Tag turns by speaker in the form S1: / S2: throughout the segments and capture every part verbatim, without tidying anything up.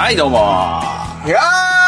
S1: はい、どうも
S2: いや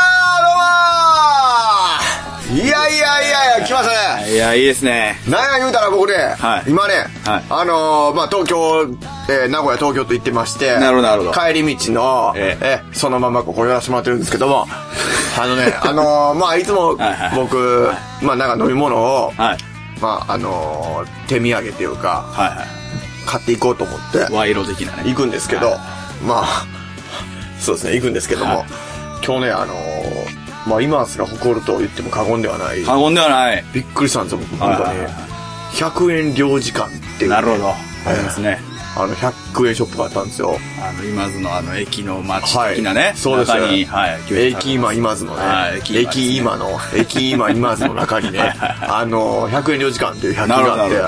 S2: ー、どうもーいやいやいやいや、来ましたね。
S1: いや、いいですね。
S2: なんや言うたら僕ね、はい、今ね、はい、あのー、まあ、東京、えー、名古屋、東京と行ってまして、
S1: なるほど、なるほど。
S2: 帰り道の、えー、えー、そのままここ寄らせてもらってるんですけども、あのね、あのー、まあ、いつも僕、はいはい、まあ、なんか飲み物を、はい、まあ、あのー、手土産っていうか、はいはい、買っていこうと思って、
S1: 賄賂的なね。
S2: 行くんですけど、はい、まあ、そうですね、行くんですけども、はい、今日ね、あのー、まあ今すら誇ると言っても過言ではない。
S1: 過言ではない。
S2: びっくりしたんですよ、僕、本当に。ひゃくえん領事館っていう、ね。
S1: なるほど。ありますね。
S2: あの、ひゃくえんショップがあったんですよ。
S1: あの、今津のあの、駅の街的なね。はい、
S2: そうですね。
S1: 中に、はい。
S2: 駅今今津のね。はい、駅, ね駅今の、駅今今津の中にね、あの、ひゃくえん領事館っていうひゃく均があって、はい、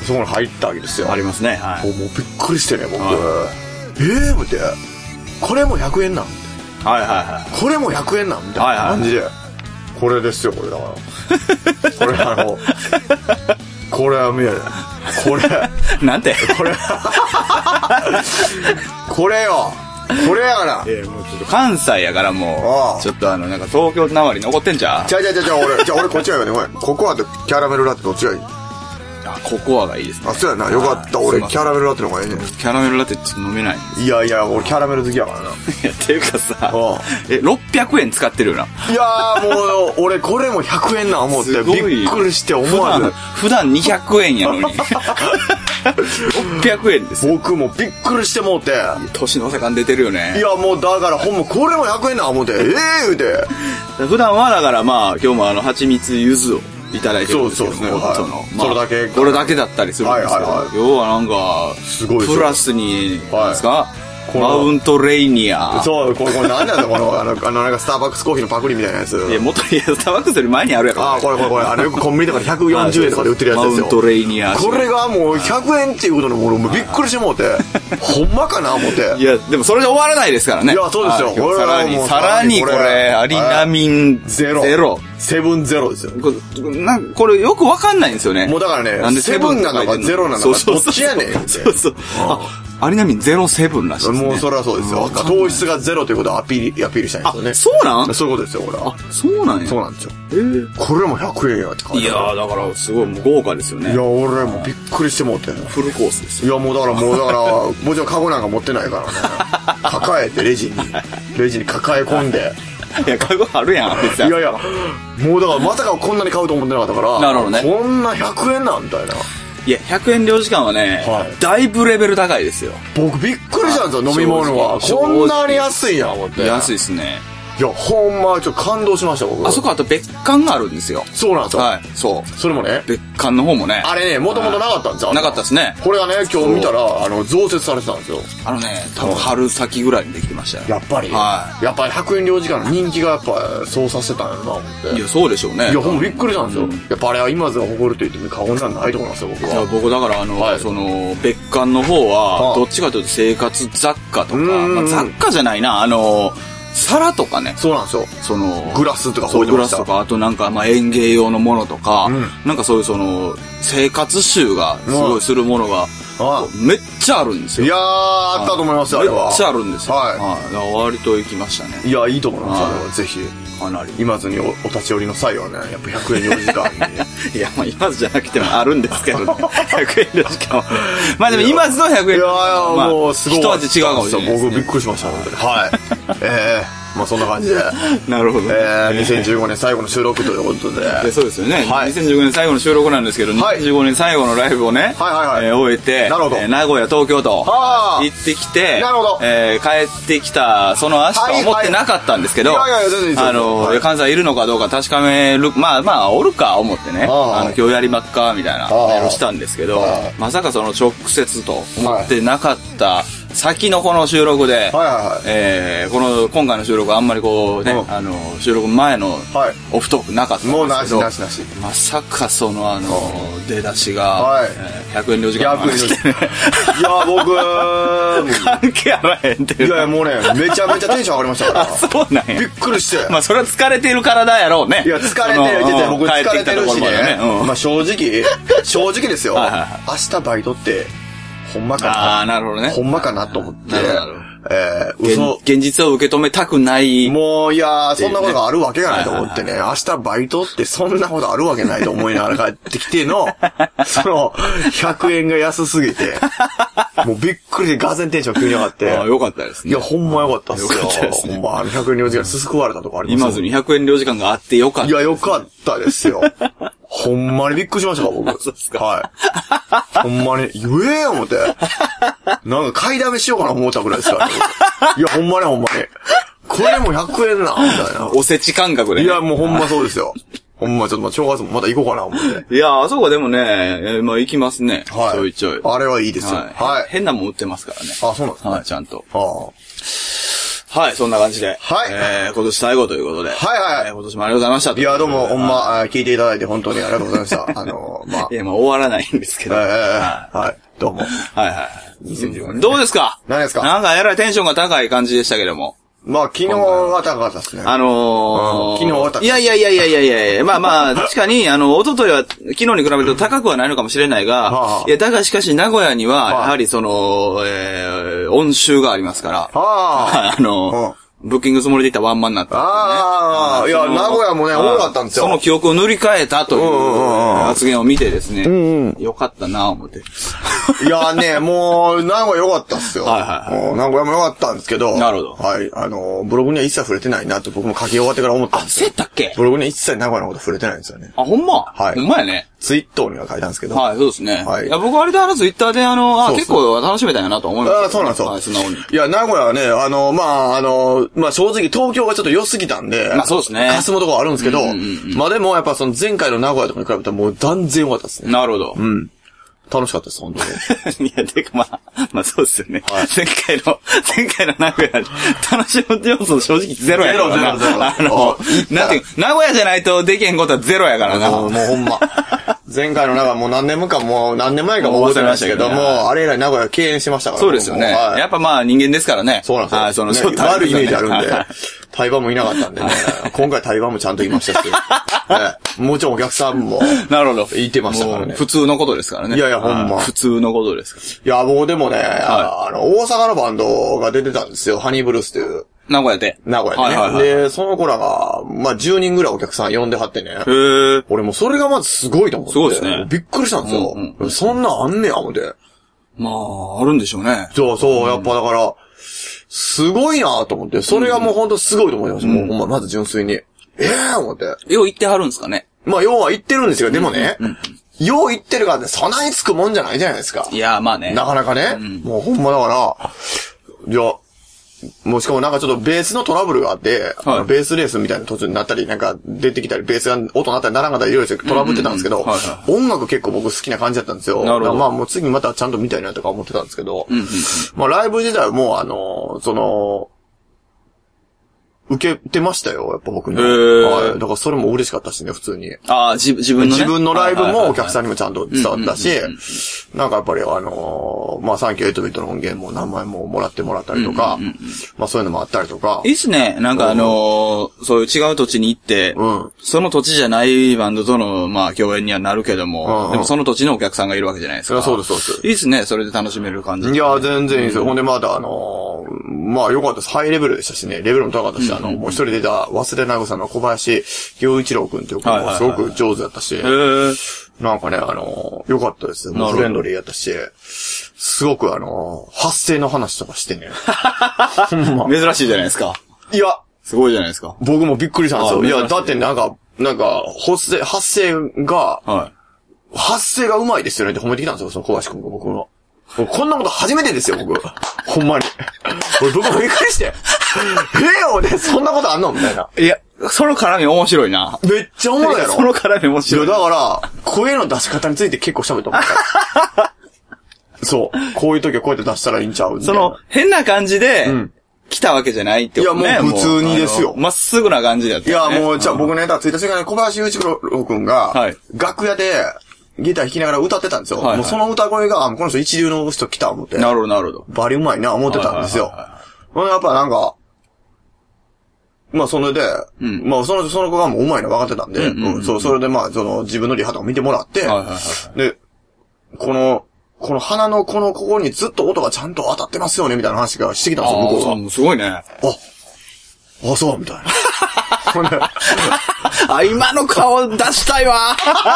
S2: そこに入ったわけですよ。
S1: ありますね。はい。
S2: もうびっくりしてね、僕。はい、えー、思って、これもひゃくえんなん
S1: はいはいはい。
S2: これもひゃくえんなんみたいな感じで、はいはい、これですよ、これだからこれあのこれは見えるこれ
S1: なんて
S2: これこれよこれやから、
S1: えー、もうちょっと関西やからもうちょっとあのなんか東京なまり残ってんじゃん。
S2: じゃあじゃあじゃあ俺じゃあ俺こっちがいいよね。ココアとキャラメルラテどっちがいい？
S1: あ、ココアがいいですね。
S2: あ、そうやな。よかった。俺、キャラメルラテの方がいいね。
S1: キャラメルラテちょっと飲めないんです。
S2: いやいや、俺キャラメル好きやからな。い
S1: や、っていうかさ、え、ろっぴゃくえん使ってるよな。
S2: いやーもう、俺これもひゃくえんな思って、びっくりして思わず。
S1: 普段にひゃくえんやのに。ろっぴゃくえんですよ。
S2: 僕もびっくりしてもうて。
S1: 年の差感出てるよね。
S2: いや、もうだからほんま、これもひゃくえんな思って、ええー、言うて。
S1: 普段はだからまあ、今日もあの、蜂蜜柚子を。いただいてるんですけど、
S2: そうですね、はい、その、まあ、それだけ
S1: これだけだったりするんですけど、はいはいはい、要はなんかすごいプラスに何ですか、はい、マウントレイニア。
S2: そう、これこれ何なんだこのあのあのなんかスターバックスコーヒーのパクリみたいなやつ。
S1: いやもっといやスターバックスより前にあるやろ。
S2: ああこれこれこれあのよくコンビニとかでひゃくよんじゅうえんとかで売ってるやつですよ。
S1: マウントレイニア。
S2: これがもうひゃくえんっていうことのもうびっくりしてもうて、ほんまかな思って。
S1: いやでもそれで終わらないですからね。
S2: いやそうですよ。
S1: これさらにさらにこれアリナミンゼロ。ゼロ。
S2: セブンゼロですよ。
S1: これ、なんこれよくわかんないんですよね。
S2: もうだからね、なんでセブンなのかゼロなのかどっちやねん。
S1: そうそう。あ、アリナミンゼロセブンらしいですね。
S2: もうそれはそうですよ。糖質がゼロということをアピール、アピールしたいんですよね。
S1: あ、そうなん
S2: そういうことですよ、これは。
S1: あ、そうなんや。
S2: そうなんですよ。えー、これもひゃくえんやって書いてある。
S1: いやー、だからすごいもう豪華ですよね。
S2: いや、俺もうびっくりしてもって
S1: フルコースです
S2: よ。いや、もうだからもうだから、もちろんカゴなんか持ってないからね。抱えてレジに、レジに抱え込んで。
S1: いや、カゴあるやん、別に。
S2: いやいや、もうだからまさかこんなに買うと思ってなかったから。
S1: なるほどね。
S2: こんなひゃくえんなんみたいな。
S1: いや、ひゃくえん領事館はね、はい、だいぶレベル高いですよ。
S2: 僕びっくりしたんですよ、飲み物は。こんなに安いやん、思って。
S1: 安いですね。
S2: いや、ほんま、ちょっと感動しました、僕。
S1: あそこあと別館があるんですよ。
S2: そうなんですよ。
S1: はい。そう。
S2: それもね。
S1: 別館の方もね。
S2: あれね、もともとなかったんですよ。
S1: なかったですね。
S2: これがね、今日見たら、あの、増設されてたんですよ。
S1: あのね、多分春先ぐらいにできてましたよ。
S2: やっぱり。はい。やっぱりひゃくえん領事館の人気がやっぱ、そうさせてたんやろな、思って。
S1: いや、そうでしょうね。
S2: いや、ほんまびっくりしたんですよ。やっぱあれは今津が誇ると言っても過言ではないと思いますよ、僕は。
S1: いや、僕だからあの、その、別館の方は、どっちかというと生活雑貨とか、まあ雑貨じゃないな、あの、皿とかね。
S2: そうなんですよ。
S1: その、
S2: グラスとか
S1: 置いてました。グラスとか、あとなんか、まあ園芸用のものとか、うん、なんかそういうその、生活習がすごいするものが、めっちゃあるんですよ。
S2: いやー、あったと思いますよ、あれは。
S1: めっちゃあるんですよ。
S2: はい。
S1: はい。だから割と行きましたね。
S2: いや、いいと思います、あれは。ぜひ。
S1: かなり。
S2: 今津に お, お立ち寄りの際はね、やっぱひゃくえん領事館に。
S1: いや、まあ今津じゃなくてもあるんですけどね。ひゃくえん領事館は。まあでも今津のひゃくえん領事館は、まあ、もうすごい。一味違うかもしれないです、ね。
S2: 僕びっくりしました、本当に。はい。ええー。まあそんな感じで。
S1: なるほど。
S2: えー、にせんじゅうごねん最後の収録ということで。
S1: でそうですよね。はい、にせんじゅうごねん最後の収録なんですけど、はい、にせんじゅうごねん最後のライブをね、はいはいはい、えー、終えて、なるほど、えー、名古屋、東京と行ってきて、なるほど、えー、帰ってきたその足と思ってなかったんですけど、はいはい、いやいや全然いいですよ。あの、はい、関西いるのかどうか確かめる、まあまあ、おるか思ってね、あの今日やりまっかみたいなメールしたんですけど、まさかその直接と思ってなかった、先のこの収録で、はいはいはい、えー、この今回の収録はあんまりこうね、うん、あの収録前のオフトークなかったんですけど、もうなしなしなし、まさかそのあの出だしが、はい、えー、ひゃくえん領事館に来てね、いや僕関係あらへんっていう、
S2: いやもうねめちゃめちゃテンション上がりましたから
S1: そうなんや、
S2: びっくりして、
S1: まあそれは疲れてる体やろうね、
S2: いや疲れてる、実は僕疲れてるしね、うん、まあ正直正直ですよ、はいはいはい、明日バイトってほんまかな、
S1: あー、なるほどね、
S2: ほんまかなと思って、 えー、嘘。
S1: 現実を受け止めたくない。
S2: もう、いやー、そんなことがあるわけがないと思ってね、明日バイトってそんなことあるわけないと思いながら帰ってきての、その、ひゃくえんが安すぎて、もうびっくりでガーゼンテンション急に上がって。
S1: ああ、よかったですね。
S2: いや、ほんまよかったっすよ。よかったですね。ほんま、あのひゃくえん領時間すすくわれたとこあります。
S1: 今ずにひゃくえん領時間があってよかった。
S2: いや、よかったですよ。ほんまにびっくりしましたか、僕。
S1: そうですか。
S2: はい。ほんまに、言えー思って。なんか買いだめしようかな思ったぐらいですからね。いや、ほんまにほんまに。これもひゃくえんな、みたいな。
S1: おせち感覚で、
S2: ね。いや、もうほんまそうですよ。ほんまちょっとまあ正月もまた行こうかな思って。
S1: いや、あそこでもね、えー、まあ行きますね。はい。ちょいちょい。
S2: あれはいいですよ。はい。
S1: はい、変なもん売ってますからね。
S2: あ、そうなんですね。
S1: はい、ちゃんと。
S2: は
S1: あ。はい、そんな感じで。
S2: はい。
S1: えー、今年最後ということで。
S2: はいはい、
S1: えー。今年もありがとうございました。
S2: いや、どうも、ほんま、聞いていただいて本当にありがとうございました。あの、まあ。
S1: いや、まあ終わらないんですけど。
S2: はいはいはい。はい。どうも。
S1: はいはい。にせんじゅうごねん。どうですか？
S2: 何ですか？
S1: なんかえらいテンションが高い感じでしたけども。
S2: まあ、昨日は高かったですね。
S1: あのー、
S2: 昨日は高かった。
S1: いやいやいやいやいやいやまあまあ、確かに、あの、一昨日は、昨日に比べると高くはないのかもしれないが、はあ、いや、だがしかし、名古屋には、やはりその、えー、音集がありますから、はあ、あの、はあブッキングつもりでいったワンマンになった、ね。
S2: ああ、いや、名古屋もね、多かったんですよ。
S1: その記憶を塗り替えたという発言を見てですね。うんうん、よかったなぁ思って。
S2: いやね、もう、名古屋良かったっすよ。はいはいはい。名古屋も良かったんですけど。
S1: なるほど。
S2: はい。あの、ブログには一切触れてないなって僕も書き終わってから思ったんですよ。
S1: あ、そうやったっけ？
S2: ブログには一切名古屋のこと触れてないんですよね。
S1: あ、ほんま？
S2: はい。
S1: ほんまやね。
S2: ツイッターには書いたんですけど。
S1: はい、そうですね。
S2: はい。
S1: いや、僕割とあのツイッターであの、あ、そうそう結構楽しめたんやなと思います、ね。
S2: あそうなんですよ。
S1: はい、素直に。
S2: いや、名古屋はね、あの、まあ、あの、まあ、正直東京がちょっと良すぎたんで。
S1: まあそうですね。
S2: 霞むとこあるんですけど、うんうんうん、まあでもやっぱその前回の名古屋とかに比べたらもう断然良かったですね。
S1: なるほど。
S2: うん。楽しかったです、本当
S1: に。いや、てかまあ、まあそうですよね。はい、前回の、前回の名古屋、楽しむ要素正直ゼロやからな。ゼロゼロゼロ。あの、なんていう、名古屋じゃないとできへんことはゼロやからな。
S2: もう、もうほんま。前回の名古屋もう何年もかもう何年前かも覚えてましたけども、あれ以来名古屋敬遠しましたから。
S1: そうですよね。はい、やっぱまあ人間ですからね。
S2: そうなんですよ。
S1: はい、その、
S2: ね、悪いイメージあるんで。対話もいなかったんでね。今回対話もちゃんと言いましたし。ね、もちろんお客さんも。
S1: なるほど。
S2: 言ってましたからね。
S1: 普通のことですからね。
S2: いやいや、ほんま。
S1: 普通のことですから。
S2: いや、もうでもね、はい、あの、大阪のバンドが出てたんですよ。ハニーブルースっていう。
S1: 名古屋で。
S2: 名古屋でね。はいはいはい、で、その子らが、まあ、じゅうにんぐらいお客さん呼んではってね。へ
S1: ー。
S2: 俺もそれがまずすごいと思って。
S1: すごいですね。
S2: びっくりしたんですよ。うんうん、そんなんあんねや、思って。
S1: まあ、あるんでしょうね。
S2: そうそう、やっぱだから、すごいなと思って。それがもうほんとすごいと思いました。うん、もうほんま、まず純粋に。ええー、思って。
S1: よう言ってはるんですかね。
S2: まあ、要は言ってるんですよ。でもね、うんうんうん、よう言ってるからね、そんなにつくもんじゃないじゃないですか。
S1: いや、まあね。
S2: なかなかね。うん、もうほんまだから、いや、もうしかもなんかちょっとベースのトラブルがあって、はい、あのベースレースみたいな途中になったり、なんか出てきたり、ベースが音鳴ったりならなかったりいろいろトラブってたんですけど、音楽結構僕好きな感じだったんですよ。なるほど。まあもう次またちゃんと見たいなとか思ってたんですけど、うんうんうん、まあライブ自体もあの、その、受けてましたよ、やっぱ僕に。はい。だからそれも嬉しかったしね、普通に。
S1: ああ、自分の、ね、
S2: 自分のライブもお客さんにもちゃんと伝わったし、なんかやっぱりあのー、まあサンキューエイトビットの音源も何枚ももらってもらったりとか、うんうんうん、まあそういうのもあったりとか。
S1: いいっすね。なんかあのー、うん、そういう違う土地に行って、うん、その土地じゃないバンドとの、まあ共演にはなるけども、うんうん、でもその土地のお客さんがいるわけじゃないですか。
S2: そうです、そうです。
S1: いいっすね。それで楽しめる感じ、ね。
S2: いや、全然いいですよ。うん、ほんでまだあのー、まあ良かったです。ハイレベルでしたしね、レベルも高かったし、うんうんうん、あの、もう一人出た忘れなぐさの小林雄一郎くんっていう子もすごく上手だったし、なんかね、あの、良かったですよ。フレンドリーやったし、すごくあの、発声の話とかしてね。
S1: 珍しいじゃないですか。
S2: いや、
S1: すごいじゃないですか。
S2: 僕もびっくりしたんですよ。いや、だってなんか、なんか、発声、発声が、はい、発声が上手いですよねって褒めてきたんですよ、その小林くんが僕の。こんなこと初めてですよ、僕。ほんまに。俺、僕もびっくりして。ええよね、そんなことあんのみたいな。
S1: いや、その絡み面白いな。
S2: めっちゃおもろいやろ。
S1: その絡み面白い。
S2: いや、だから、声の出し方について結構喋ったもん。そう。こういう時はこうやって出したらいいんちゃう
S1: その、変な感じで、うん、来たわけじゃないってことね。
S2: いや、もう普通にですよ。
S1: まっすぐな感じだった、ね。
S2: いや、もう、じゃあ僕ね、だ、ついた瞬間に小林雄一郎くんが、はい、楽屋で、ギター弾きながら歌ってたんですよ。はいはい、もうその歌声が、この人一流の人来た思って。
S1: なるほど、なるほど。
S2: バリうまいな思ってたんですよ。はいはいはいはい、やっぱなんか、まあそれで、うん、まあその、その子がもううまいの分かってたんで、うんうんうんうん、そう、それでまあその自分のリハとか見てもらって、はいはいはい、で、このこの鼻のこのここにずっと音がちゃんと当たってますよね、みたいな話がしてきたんですよ、向こうが。
S1: すごいね。
S2: あ、あ、そう、みたいな。
S1: あ、今の顔出したいわ。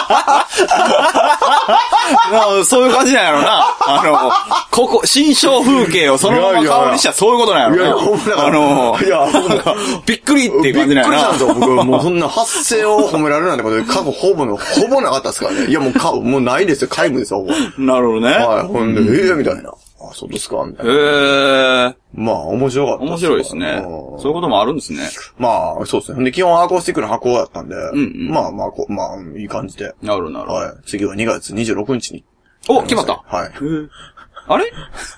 S1: そういう感じなんやろな。あの、ここ、新象風景をそのまま顔にしたらそういうことなんやろな。いやいや、あの、いや、びっくりっていう感じなんやな。
S2: びっくりしたんですよ、僕。もうそんな発声を褒められるなんてことで、過去ほぼの、ほぼなかったですからね。いや、もう顔、もうないですよ、皆無ですよ、ほぼ。
S1: なるほどね。
S2: はい、ほんで、ええー、みたいな。あ、そうですかみたいな。へ
S1: え。
S2: まあ、面白かった。
S1: 面白いですね。そういうこともあるんですね。
S2: まあ、そうですね。で、基本アコースティックの箱だったんで、うんうん、まあまあこ、まあ、いい感じで。
S1: なるほど、なるほど。はい。
S2: 次はにがつにじゅうろくにちに。
S1: お、決まった。
S2: はい。
S1: あれ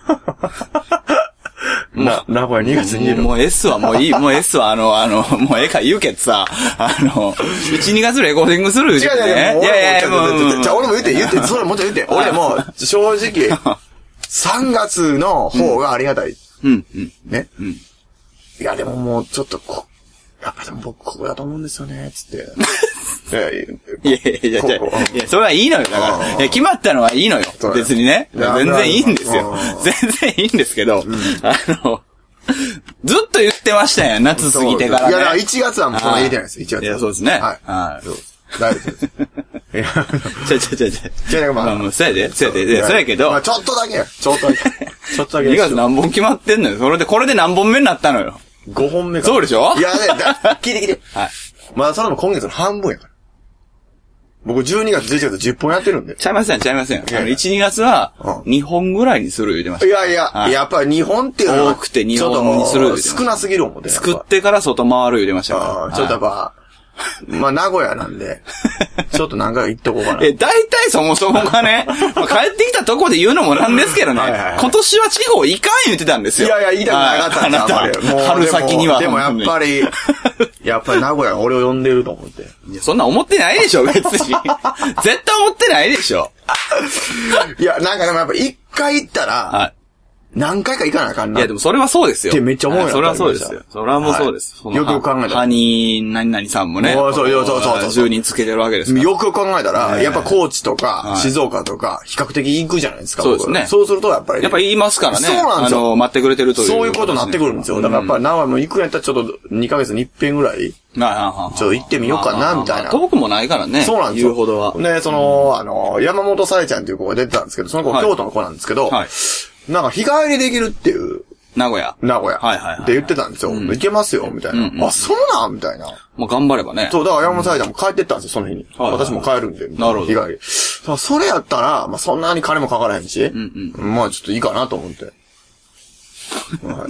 S2: まあ、名古屋にがつにじゅうろくにち。
S1: もう S はもういい、もう S はあの、あの、もうええか言うけどさ、あの、いち、にがつレコーディングする
S2: じゃね。違う違う違う。いやいや、もう。じゃあ俺も言って、言って、それもちろん言って。俺も、正直、さんがつの方がありがたい。
S1: うん、うん。
S2: ね。うん。いや、でももうちょっとこ、やっぱでも僕ここだと思うんですよね、つって。
S1: いやいやいやいや、いや、それはいいのよ。だから、いや、決まったのはいいのよ。別にね。全然いいんですよ。全然いいんですけど、あの、ずっと言ってましたやん、夏過ぎてからね。
S2: いや、だからいちがつはもうそんな言えてないです、いちがつ。
S1: いや、そうですね。はい。
S2: はい。大丈夫です。いや、
S1: ちゃちゃちゃちゃ。
S2: ちゃま
S1: あ、もう、そうやで、そうやで、そうやけど。
S2: まあ、ちょっとだけちょっとだけ。ちょっとだけ。
S1: にがつ何本決まってんのよ。それで、これで何本目になったのよ。
S2: ごほんめか。
S1: そうでしょ
S2: いやね、聞いて聞いて。はい。まあ、それも今月の半分やから。僕じゅうにがつ、じゅういちがつじゅっぽんやってるんで。
S1: ちゃいません、ちゃいません。あの、いち、にがつは、にほんぐらいにする言うてました。
S2: いやいや、やっぱりにほんっていうのは。
S1: 多くてにほんにする言うてました。
S2: 少なすぎる思って。
S1: 作ってから外回る言うてましたか
S2: ら。ちょっとやっぱ、まあ、名古屋なんで、ちょっと何回行っとこうかな。
S1: え、大体そもそもがね、まあ、帰ってきたとこで言うのもなんですけどね、はいはいはい、今年は地方行かん言ってたんですよ。
S2: いやいや、言いたくなかったんですよ、あなた。
S1: もう春先には。
S2: でもやっぱり、やっぱり名古屋が俺を呼んでると思って。
S1: いや、そんな思ってないでしょ、別に。絶対思ってないでしょ。
S2: いや、なんかでもやっぱ一回行ったら、はい、何回か行かなあかんな。
S1: いや、でもそれはそうですよ。
S2: ってめっちゃ思うよ。
S1: それはそうですよ。それはもうそうです。
S2: よく考えたら。
S1: ハニー何々さんもね。
S2: そうそうそうそう。
S1: じゅうにんつけてるわけですから。
S2: よく考えたら、やっぱ高知とか、静岡とか、比較的行くじゃないですか。
S1: そうですね。
S2: そうするとやっぱり。
S1: やっぱ言いますからね。
S2: そうなんですよ。
S1: あの、待ってくれてるという。
S2: そういうことになってくるんですよ。だからやっぱり名古屋も行くんやったらちょっとにかげつに一遍ぐらい。ちょっと行ってみようかな、みたいな。
S1: 遠くもないからね。
S2: そうなんですよ。
S1: 言うほどは。
S2: ね、その、あの、山本さえちゃんっていう子が出てたんですけど、その子京都の子なんですけど、なんか日帰りできるっていう。
S1: 名古屋。
S2: 名古屋。
S1: はいはいはい。
S2: って言ってたんですよ。行けますよ、みたいな。あ、そうなんみたいな。
S1: もう頑張ればね。
S2: そう、だから山本さえちゃんも帰ってったんですよ、その日に。私も帰るんで。
S1: なるほど。
S2: 日帰り。それやったら、まあそんなに金もかからへんし、まあちょっといいかなと思って。はい。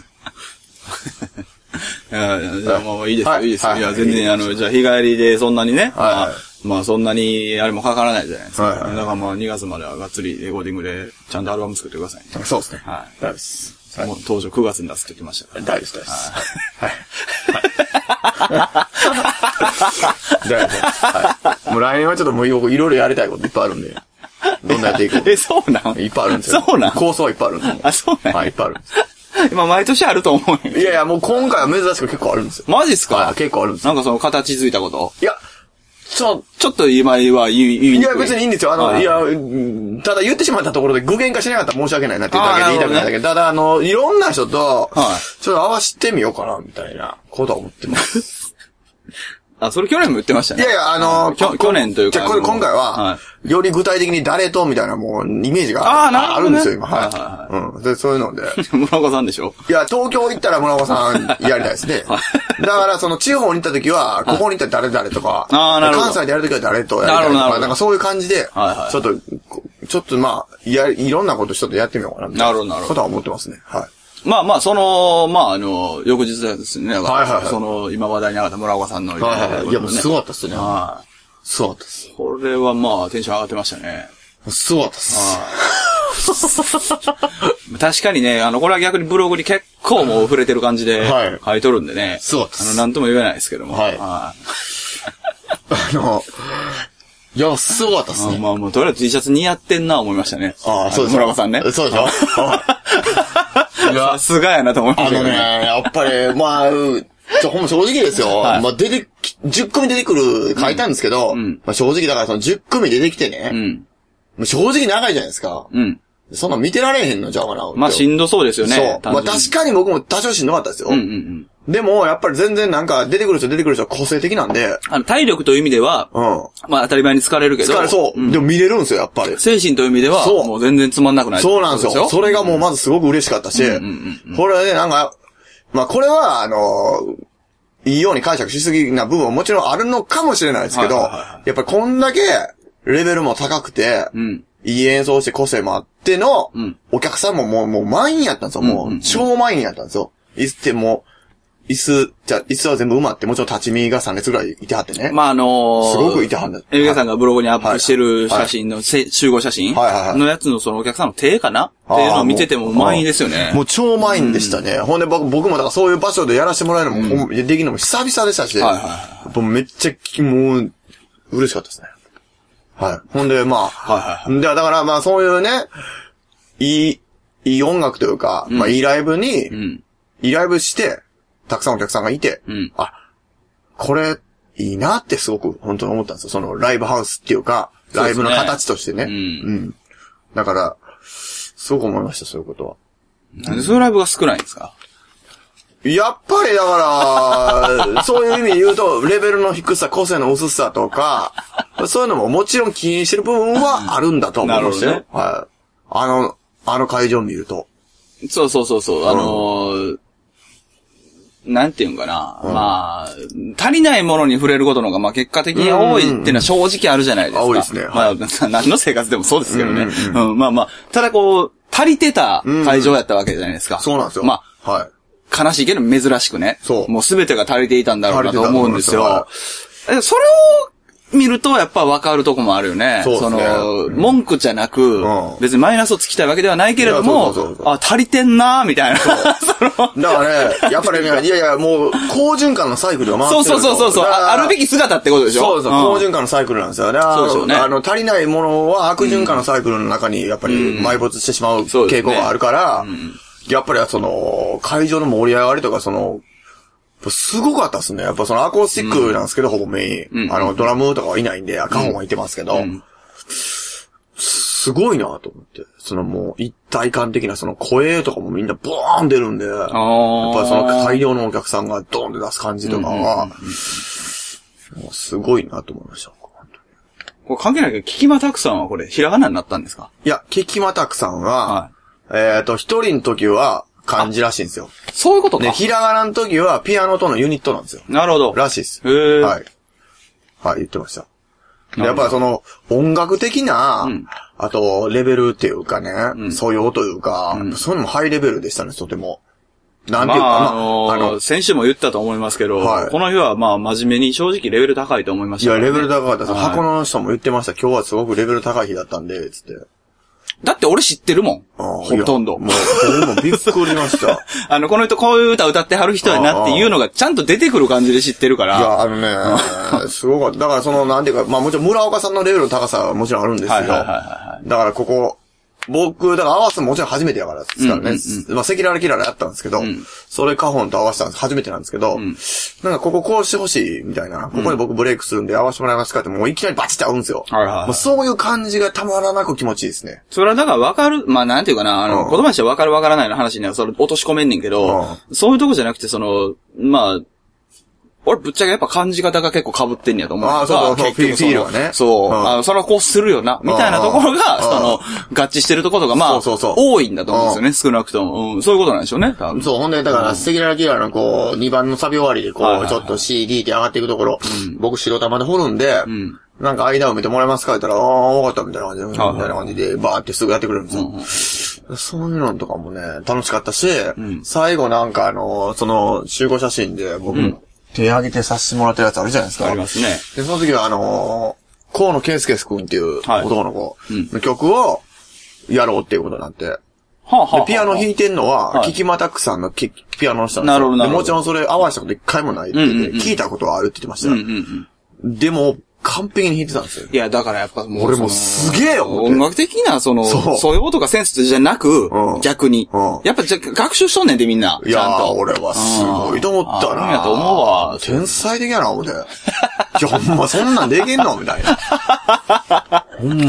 S1: いや、じゃあもういいですよ、いいですよ。いや、全然、あの、じゃあ日帰りでそんなにね、まあそんなにあれもかからないじゃないですか。だからまあにがつまではがっつりレコーディングでちゃんとアルバム作ってくださいね。
S2: そうですね。
S1: はい。
S2: 大丈夫です。
S1: もう当初くがつに出すって言ってましたから。
S2: 大丈夫です。はい。大丈夫です。はい。もう来年はちょっともういろいろやりたいこといっぱいあるんで。どんなやっていく
S1: え、そうなん
S2: いっぱいあるんですよ。
S1: そうなん
S2: 構想はいっぱいあるんですよ。
S1: あ、そうなん
S2: はい、いっぱいあるんです。
S1: 今毎年あると思う。
S2: いやいや、もう今回は珍しく結構あるんですよ。
S1: マジっすか？
S2: はい、結構あるんですよ。
S1: なんかその形づいたこと？
S2: いや、ちょ、
S1: ちょっと今は言う、
S2: いや別にいいんですよ。あの、いや、ただ言ってしまったところで具現化しなかったら申し訳ないなっていうだけで言いたくないんだけど、ただあの、いろんな人と、ちょっと合わせてみようかな、みたいなことは思ってます。
S1: あ、それ去年も言ってましたね。
S2: いやいや、あの
S1: ー、去年というか。
S2: じゃこれ今回は、より具体的に誰とみたいなもう、イメージがあるんですよ、今。はい。うん。で、そういうので。
S1: 村岡さんでしょ？
S2: いや、東京行ったら村岡さんやりたいですね。だから、その地方に行った時は、ここに行ったら誰々とか、関西でやる時は誰とやりたいとか、なんかそういう感じで、ちょっと、ちょっとまあ、や、いろんなことちょっとやってみようかな、みたいな。なるほど、なるほど。ことは思ってますね。はい。
S1: まあまあ、その、まああの、翌日ですね。
S2: はいはい。
S1: その、今話題に上がった村岡さんの。
S2: はいはい。いや、もうすごかったっすね。はい。すごかったっす。
S1: これはまあ、テンション上がってましたね。
S2: すごかったっす。
S1: 確かにね、あの、これは逆にブログに結構もう触れてる感じで、書いとるんでね。
S2: すごかったっす。
S1: あの、なんとも言えないですけども。
S2: はい。あの、いや、すごかったっすね。
S1: まあもう、とりあえず T シャツ似合ってんな思いましたね。
S2: ああ、そうです。
S1: 村岡さんね。
S2: そうでしょ。
S1: さすがやなと思いました
S2: あのね、やっぱり、まあ、ちょ、ほんま正直ですよ。はい、まあ、出てき、じゅっくみ出てくる、書いたんですけど、うん、まあ正直だからそのじゅっくみ出てきてね、うん、正直長いじゃないですか。
S1: うん。
S2: そんな見てられへんのちゃうかな。
S1: まあしんどそうですよね。
S2: そう。まあ確かに僕も多少しんどかったですよ。うんうんうん。でも、やっぱり全然なんか出てくる人出てくる人は個性的なんで。
S1: あの、体力という意味では、うん。まあ当たり前に疲れるけど。
S2: 疲れそう。うん、でも見れるんですよ、やっぱり。
S1: 精神という意味では、そう。もう全然つまんなくない。
S2: そうなんですよ。それがもうまずすごく嬉しかったし、うんうんうんうん、これはね、なんか、まあこれは、あの、いいように解釈しすぎな部分はもちろんあるのかもしれないですけど、はいはいはい、やっぱりこんだけレベルも高くて、うん、いい演奏して個性もあっての、うん、お客さんももう、もう満員やったんですよ。もう、超満員やったんですよ。椅子ってもう、椅子、じゃ、椅子は全部埋まって、もちろん立ち見がさん列ぐらいいてはってね。
S1: まあ、あのー、
S2: すごくいてはんだ。
S1: エビガさんがブログにアップしてる写真の、はいはい、集合写真のやつのそのお客さんの手かなっていうのを見てても満員ですよね。
S2: もう超満員でしたね。うん、ほんで僕もだからそういう場所でやらせてもらえるのも、うん、できるのも久々でしたし、はいはいはい、めっちゃ、もう、嬉しかったですね。はい。ほんで、まあ、はいはいはい、だからまあそういうね、いい、いい音楽というか、うん、まあいいライブに、うん、いいライブして、たくさんお客さんがいて、うん、あ、これ、いいなってすごく本当に思ったんですよ。そのライブハウスっていうか、ライブの形としてね。う, ねうん、うん。だから、すごく思いました、そういうことは。
S1: なんでそういうライブが少ないんですか？
S2: やっぱりだから、そういう意味で言うと、レベルの低さ、個性の薄さとか、そういうのももちろん気にしてる部分はあるんだと思うんですよ。ね、はい。あの、あの会場を見ると。
S1: そうそうそうそう、あのー、うんなんていうんかな、うん。まあ、足りないものに触れることの方が、まあ結果的に多いっていうのは正直あるじゃないですか。
S2: 多いですね。
S1: はい、まあ、何の生活でもそうですけどね。うんうんうん、うん。まあまあ、ただこう、足りてた会場やったわけじゃないですか。
S2: うん、そうなんですよ。
S1: まあ、はい。悲しいけど珍しくね。そう。もうすべてが足りていたんだろうなと思うんですよ。はい、それを、見るとやっぱ分かるとこもあるよね。そうですね。その、うん、文句じゃなく、うん、別にマイナスをつきたいわけではないけれども、そうそうそうそうあ、足りてんなーみたいな。そ
S2: のだからね、やっぱりね、いやいや、もう、好循環のサイクルが回ってる。
S1: そうそうそうそうあ。あるべき姿ってことでしょ
S2: そうそう、うん、好循環のサイクルなんですよね。そうですよね。あの、足りないものは悪循環のサイクルの中に、やっぱり埋没してしまう傾向があるから、うんうん、やっぱりその、会場の盛り上がりとか、その、すごかったっすね。やっぱそのアコースティックなんですけど、うん、ほぼメイン、うん。あの、ドラムとかはいないんで、赤本はいてますけど、うん、すごいなと思って。そのもう一体感的なその声とかもみんなボーン出るんで、やっぱりその大量のお客さんがドーンって出す感じとかは、もうすごいなと思いました。
S1: これ関係ないけど、キキマタクさんはこれ、ひらがなになったんですか？
S2: いや、キキマタクさんは、はい、えっと、一人の時は、漢字らしいんですよ。
S1: そういうことか。
S2: で、ひらがなの時はピアノとのユニットなんですよ。
S1: なるほど。
S2: らしいです。
S1: へー。
S2: はい。はい、言ってました。でやっぱりその、音楽的な、うん、あと、レベルっていうかね、うん、素養というか、うん、そういうのもハイレベルでしたね、とても。なんていうか、まあ、
S1: あのー、あの、先週も言ったと思いますけど、はい、この日はまあ真面目に正直レベル高いと思いました、ね。
S2: いや、レベル高かったです。はい、箱の人も言ってました。今日はすごくレベル高い日だったんで、つって。
S1: だって俺知ってるもん。ほとんど。
S2: もう、僕もびっくりました。
S1: あの、この人こういう歌歌ってはる人やなっていうのがちゃんと出てくる感じで知ってるから。
S2: いや、あのね、すごかった。だからその、なんていうか、まあもちろん村岡さんのレベルの高さはもちろんあるんですけど、はいはいはいはい、だからここ、僕、だから合わせももちろん初めてやからですからね。うんうんうん、まあ、赤裸々キララやったんですけど、うん、それカホンと合わせたんです。初めてなんですけど、うん、なんかこここうしてほしいみたいな、ここで僕ブレイクするんで合わせてもらいますかってもういきなりバチって合うんですよ。はいはいはい、もうそういう感じがたまらなく気持ちいいですね。
S1: それはだから分かる、まあなんていうかな、あの、うん、言葉にして分かる分からないの話にはそれ落とし込めんねんけど、うん、そういうとこじゃなくてその、まあ、俺ぶっちゃけやっぱ感じ方が結構被ってんやと思う。
S2: ああ、そうそう、結局その、フィールはね。
S1: そう。うん、あの、それはこうするよな、みたいなところが、その、合致してるところが、まあ、そうそうそう多いんだと思うんですよね、少なくとも。うん、そういうことなんでしょうね、多分。
S2: そう、ほんで、だから、赤裸々キラーのこう、にばんのサビ終わりで、こう、はいはいはい、ちょっと シーディー って上がっていくところ、うん、僕白玉で掘るんで、うん、なんか間を埋めてもらえますかって言ったら、ああ、わかった、みたいな感じで、みたいな感じで、バーってすぐやってくれるんですよ。うんうん、そういうのとかもね、楽しかったし、うん、最後なんかあの、その、集合写真で僕、うん手上げてさせてもらってるやつあるじゃないですか。
S1: ありますね。
S2: で、その時はあのー、河野圭介君っていう男の子の曲をやろうっていうことになって。はあはあ、でピアノ弾いてんのは、はい、キキマタックさんのピアノの人なんですよ。なるほどなるほど。でもちろんそれ合わせたこと一回もないって言って、うんうんうん、聞いたことはあるって言ってました。うんうんうん、でも、完璧に弾いてたんですよ。
S1: いや、だからやっぱもう。
S2: 俺もすげえよ
S1: 音楽的な、その、そういうことがセンスじゃなく、うん、逆に、うん。やっぱじゃ学習しとんねんでみんな。
S2: いやー、俺はすごいと思ったな。
S1: あるんやと思うわ。
S2: 天才的やな、思て。いや、ほんまそんなんできんのみたいな。ほんます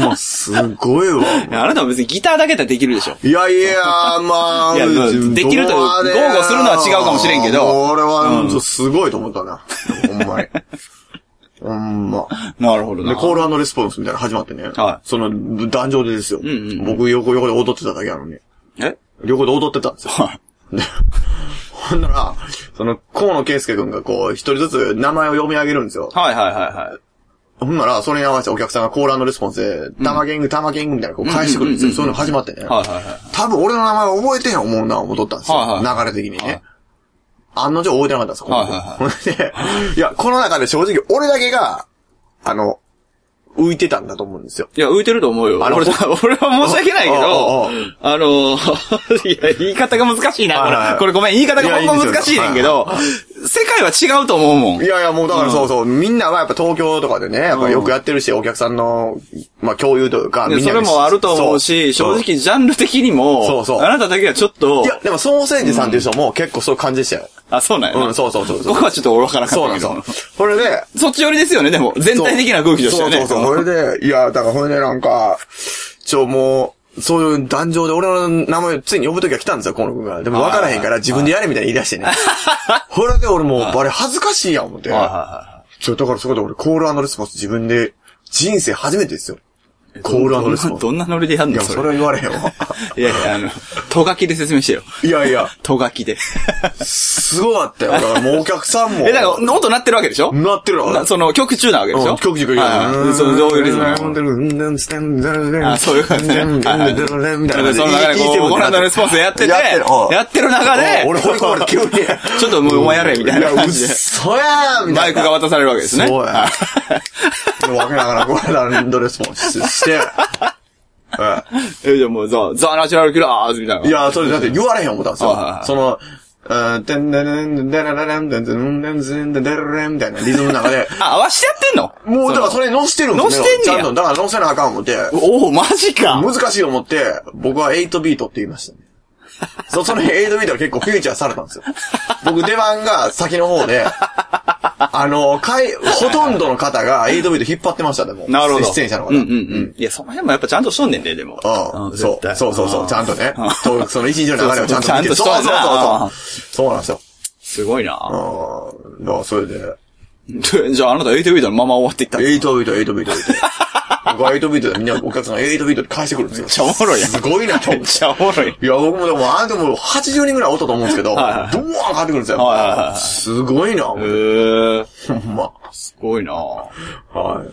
S2: すごいわ。
S1: あなたも別にギターだけだったらできるでしょ。
S2: いやいや、まあ。
S1: いや、できると、豪語するのは違うかもしれんけど。
S2: 俺は、すごいと思ったな。ほんまに。ほんま。
S1: なるほどな。
S2: で、コール&レスポンスみたいなの始まってね。はい。その、壇上でですよ。うんうん、僕、横、横で踊ってただけなのに。
S1: え
S2: 横で踊ってたんですよ。はい。で、ほんなら、その、河野圭介くんがこう、一人ずつ名前を読み上げるんですよ。
S1: はいはいはいはい。
S2: ほんなら、それに合わせてお客さんがコール&レスポンスで、タマゲング、タマゲングみたいなこう返してくるんですよ。そういうの始まってね。はいはいはい。多分俺の名前覚えてへん思うな、思っとったんですよ。はいはい。流れ的にね。案の定覚えてなかったんですよ。はいはいはい。で、いや、この中で正直俺だけが、あの、浮いてたんだと思うんですよ。
S1: いや、浮いてると思うよ。あの俺、俺は申し訳ないけど、あの、いや、言い方が難しいな、これ。これごめん、言い方がほんま難しいねんけど、世界は違うと思うもん。
S2: いやいや、もうだからそうそう、みんなはやっぱ東京とかでね、やっぱよくやってるし、お客さんの、まあ共有というか、
S1: みんなそれもあると思うし、正直ジャンル的にも、そうそう。あなただけはちょっと。
S2: いや、でもソーセージさんっていう人も結構そういう感じでしたよ。
S1: あ、そうなんや。
S2: うん、そうそうそう。
S1: 僕はちょっとおろかなかったけど。そうなんですよ。これで、そっち寄りですよね、でも。全体的な空気としてはね。
S2: そうそうそう。これで、いや、だからこれでなんか、ちょ、もう、そういう壇上で俺の名前ついに呼ぶときが来たんですよ、河野くんが。でも分からへんから自分でやれみたいに言い出してね。これで俺もうバレ恥ずかしいやん、思って。ちょ、だからそこで俺コール&レスポンス自分で人生初めてですよ。コール&レスポンス。
S1: どんなノリでやんの？
S2: いや、それは言われへんわ。
S1: いやいや、あの、とがきで説明してよ。
S2: いやいや。
S1: とがきで。
S2: すごかったよ。だからもうお客さんも。
S1: え、だから、音鳴ってるわけでしょ？
S2: 鳴ってるわ。
S1: その、曲中なわけでしょ？
S2: 曲中
S1: が言う。そう、どういうリズム？あ、そういう感じね。みたいな。その中で、こう、コール&レスポンスやってて、やってる中で、
S2: 俺、俺、これ、急に。
S1: ちょっともうお前やれ、みたいな感じで。
S2: そやーみたいな。
S1: マイクが渡されるわけですね。
S2: そうや。わけながら、コール&レスポンスして、
S1: え、じゃあもうザ、ザ・ナチュラルキラーズみたいな。
S2: いや、それだって言われへん思ったんですよ。その、うん、てんでんでんでらららんでんでんでんでんでんでららんみたいなリズムの中で。
S1: あ、合わしてやってんの？
S2: もう、だからそれ乗せてるんですよ。乗せてんねや。ちゃんと、だから乗せなあかん思って。
S1: おお、マジか。
S2: 難しいと思って、僕はエイトビートって言いましたね。そ、そのエイトビートが結構フィーチャーされたんですよ。僕出番が先の方で、あの、かい、ほとんどの方がエイトビート引っ張ってました、でも。
S1: なるほど。
S2: 出演者の方。
S1: うんうんうん。いや、その辺もやっぱちゃんとしとんねんで、でも。
S2: うん。そう。そうそうそう。ちゃんとね。その一日の流れをちゃんと見て。
S1: ちゃんとしとんねん。
S2: そうそうそう。そうなんですよ。
S1: すごいな。
S2: うん。だからそれで。
S1: じゃああなたエイトビートのまま終わっていったんですか？
S2: エイトビート、エイトビート、エイトビート。僕はエイトビートでみんなお客さんがエイトビートで返してくるんですよ。
S1: めっちゃおもろいやん。
S2: すごいなと思って。
S1: めっちゃおもろい。
S2: いや、僕もでも、あれでもはちじゅうにんぐらいおったと思うんですけど、ドーン変わってくるんですよ。はいはいはい。すごいな。へ
S1: ぇ
S2: ー。ほんま。
S1: すごいな。
S2: はい。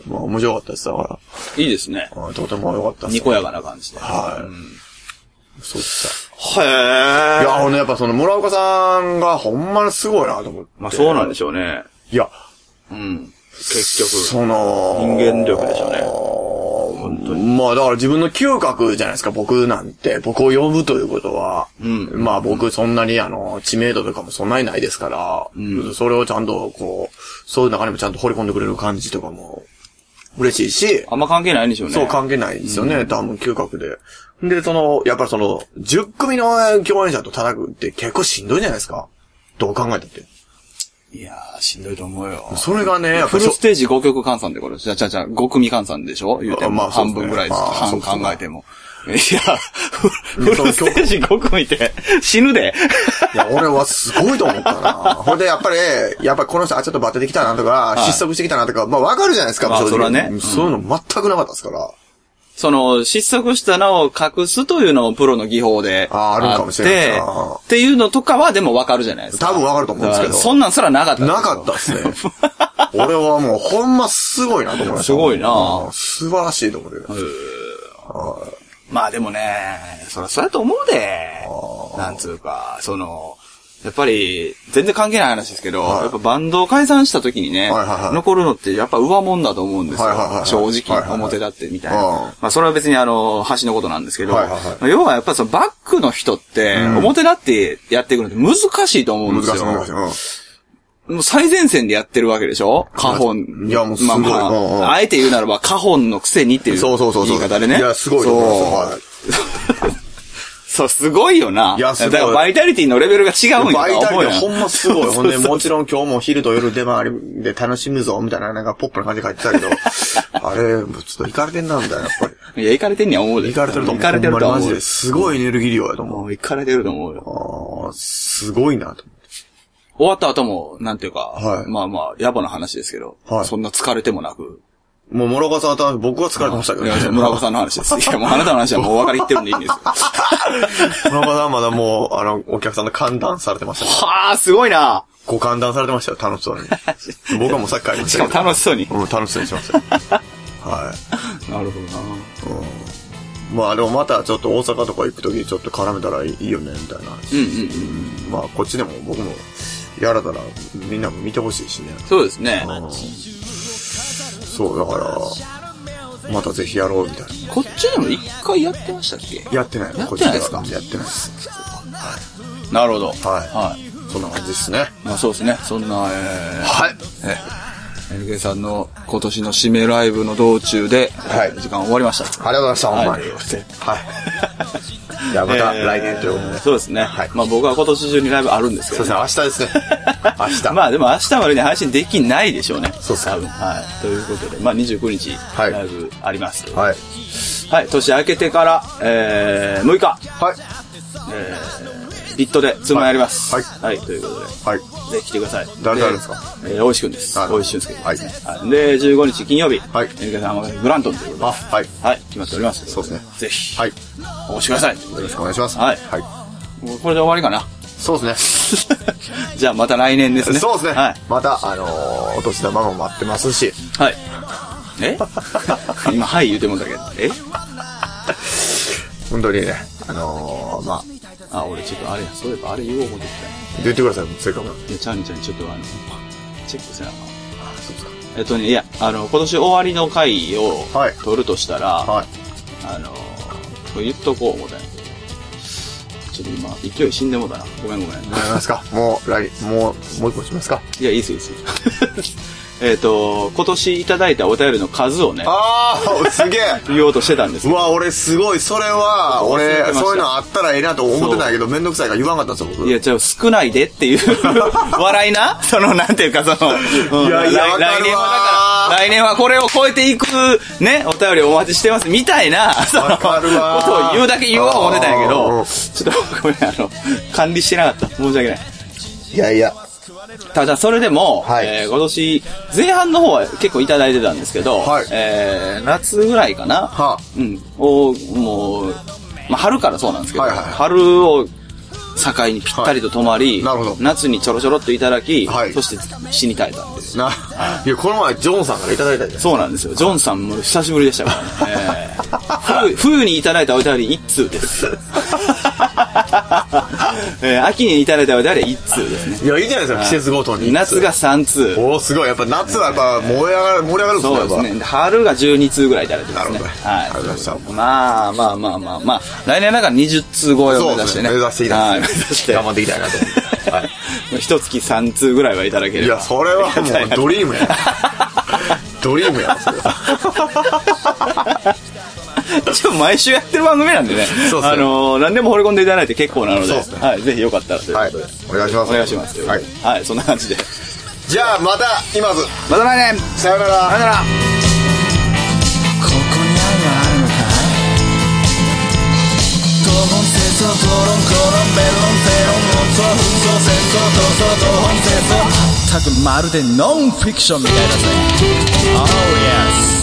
S2: まあ面白かったです、だから。
S1: いいですね。
S2: とても良かったです。
S1: にこやかな感じで。
S2: はい。そうでした。
S1: へぇー。
S2: いや、ほんとやっぱその村岡さんがほんまにすごいなと思って。
S1: まあそうなんでしょうね。
S2: いや。
S1: うん。結局。
S2: その、
S1: 人間力でしょうね。
S2: 本当に。まあだから自分の嗅覚じゃないですか、僕なんて。僕を呼ぶということは。うん。まあ僕そんなにあの、知名度とかもそんなにないですから。うん。それをちゃんとこう、そういう中にもちゃんと掘り込んでくれる感じとかも、嬉しいし。
S1: あんま関係ないんでしょうね。
S2: そう関係ないですよね、うん、多分嗅覚で。で、その、やっぱりその、じゅっくみの共演者と叩くって結構しんどいじゃないですか。どう考えたって。
S1: いやー、しんどいと思うよ。
S2: それがね、やっ
S1: ぱフルステージごきょく換算でこれ。じゃじゃじゃご組換算でしょ言うても。まあ、半分ぐらいです。半考えても。いや、フルステージご組って死ぬで。
S2: いや、俺はすごいと思ったな。ほんで、やっぱり、やっぱりこの人、あ、ちょっとバテてきたなとか、失速してきたなとか、まあわかるじゃないですか、
S1: まあ、それはね。
S2: そういうの全くなかったですから。
S1: その、失速したのを隠すというのをプロの技法であって。あ、あるかもしれないな。っていうのとかはでもわかるじゃないですか。
S2: 多分わかると思うんですけど。
S1: そんなんすらなかった。
S2: なかったですね。俺はもうほんますごいなと思いました。
S1: すごいな。
S2: 素晴らしいと思うよ。
S1: まあでもね、そりゃそうやと思うで。なんつうか、その、やっぱり、全然関係ない話ですけど、はい、やっぱバンドを解散した時にね、はいはいはい、残るのってやっぱ上物だと思うんですよ。はいはいはい、正直、はいはいはい、表だってみたいな。はいはいはい、まあそれは別にあの、橋のことなんですけど、はいはいはい、要はやっぱそのバックの人って、表だってやっていくのって難しいと思うんですよ。難しい難しい。もう最前線でやってるわけでしょカホン。
S2: いやもうすごい。まあまあ、
S1: うんうん、あえて言うならばカホンのくせにっていう言い方でね。そうそうそうそう。い
S2: や、すごいと思います。
S1: そう、すごいよな。いや、すごい。だからバイタリティのレベルが違うんや。
S2: バイタリティほんますごい。ほんで、もちろん今日も昼と夜出回りで楽しむぞ、みたいな、なんかポップな感じで書いてたけど、あれ、ちょっとイカれてんなんだよ、やっぱり。
S1: いや、行かれてんには思うで。
S2: 行かれてると思う。
S1: 行かれてると思う。マジで
S2: すごいエネルギー量やと思う。
S1: 行かれてると思うよ。
S2: ああ、すごいなと思って。
S1: 終わった後も、なんていうか、はい、まあまあ、野暮な話ですけど、はい、そんな疲れてもなく。
S2: もう、村岡さんは、僕は疲れてましたけど、ね。
S1: いや、村岡さんの話です。いや、もうあなたの話はもうお分かり言ってるんでいいんですよ。
S2: 村岡さんはまだもう、あの、お客さんの歓談されてましたね。
S1: はぁ、すごいな。
S2: ご歓談されてましたよ、楽しそうに。僕はもうさっき帰りましたけど。
S1: しかも楽しそうに。
S2: うん、楽しそうにしましたよ。はい。
S1: なるほどな。
S2: うん。まあでもまたちょっと大阪とか行くときちょっと絡めたらいいよね、みたいな。うんうんうん。まあこっちでも僕もやらたらみんなも見てほしいしね。
S1: そうですね。
S2: うん、そう、だから、またぜひやろうみたいな。
S1: こっちでも一回やってましたっけ？
S2: やってない。
S1: やってないですか？
S2: やってないです。
S1: はい。なるほど。はい。
S2: はい。そんな感じですね。
S1: まあそうですね。そんな、えー、
S2: はい。
S1: えー、エヌケー さんの今年の締めライブの道中で、はい、時間終わりました。
S2: ありがとうございました、ほんまに。はい。じゃあまた来年ということで、えー。そうですね。はい。まあ僕は今年中にライブあるんですけど、ね。そうですね、明日ですね。明日。まあでも明日までに配信できないでしょうね。そうですね。多分。はい。ということで、まあにじゅうくにち、ライブあります。はい。はい。年明けてから、えー、むいか。はい。えー、ビットでツーマンやります。はい。はい。ということで。はい。ぜひ来てください。誰誰ですか？えー、大石くんです。大石俊介。はい。で、じゅうごにち金曜日。はい。エヌケー さんはグラントンということで。あ、はい。はい。決まっております。そうですね。ぜひ。はい。お越しください。よろしくお願いします。はい。はい。もうこれで終わりかな。そうですね。じゃあまた来年ですね。そうですね。はい。また、あのー、お年玉も待ってますし。はい。え今、はい言うてもんだけど。え本当にね、あのー、まあ、あ、俺ちょっとあれや、そういえばあれ言おう思ってきた。言ってください、せっかく。いや、チャーニーちゃんにちょっとあの、チェックせなあかん。あ、そうですか。えっとね、いや、あの、今年終わりの回を取るとしたら、はい。あの、これ言っとこう思ったんやけど、ちょっと今、勢い死んでもうたな。ごめんごめん。何ですか？もう、来、もう、もう一個しますか？いや、いいですいいです。えっと、今年いただいたお便りの数をね。ああ、すげえ言おうとしてたんです。うわ、俺すごい、それは、俺、そういうのあったらええなと思ってないけど、めんどくさいから言わなかったんですよ、僕。いや、じゃあ少ないでっていう、笑いなその、なんていうか、その、いやいや、来年はだから、来年はこれを超えていく、ね、お便りをお待ちしてます、みたいな、その、ことを言うだけ言おうと思ってたんやけど、ちょっと、ごめん、あの、管理してなかった。申し訳ない。いやいや。ただそれでも、はい、えー、今年前半の方は結構いただいてたんですけど、はい、えー、夏ぐらいかな、はあ、うんをもう、まあ、春からそうなんですけど、はいはい、春を境にぴったりと止まり、はい、なるほど、夏にちょろちょろっといただき、はい、そして死に絶えたんです。な、はい、いやこの前ジョンさんからいただいたじゃないですか。そうなんですよ。ジョンさんも久しぶりでしたからね。えー、冬, 冬にいただいたお便り一通です。えー、秋にいただいたお便りは一通ですね。いやいいじゃないですか、季節ごとに。夏が三通。おおすごい。やっぱ夏はやっぱ盛り上がる盛り上がるんですね。そうですね。春が十二通ぐらいいただいてますね。なるほど。はい。ありがとうございました。まあまあまあまあまあ来年なんか二十通超えを目指してね。目指していきたいですね。はい。目指して頑張っていきたいなと。はい。一月三通ぐらいはいただければ。いやそれはもうドリームや。ドリームや。一応毎週やってる番組なんでね。そうですね。あのー、何でも掘り込んでいただいて結構なので、そうですね。はい、ぜひよかったらということで、はい、お願いします。お願いします。はい、はい、そんな感じで。じゃあまた今ずまた来年。さよなら。さよなら。ここに愛はあるのかい？トホンセソトロンコロンベロンセロンモンソフソセソトソトホンセソ。まったくまるでノンフィクションみたいだぜ。Oh yes。